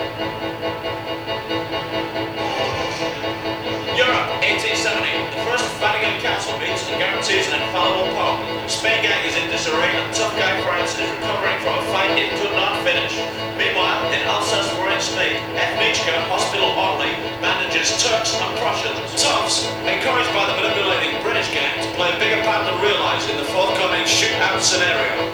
Europe, 1870. The First Vatican Council meets and guarantees an infallible pope. Spain gang is in disarray and tough guy France is recovering from a fight it could not finish. Meanwhile, in Alsace-Lorraine state, Ethnichka, hospital orderly, manages Turks and Prussians. Toughs, encouraged by the manipulating British gang to play a bigger part than realised in the forthcoming shootout scenario.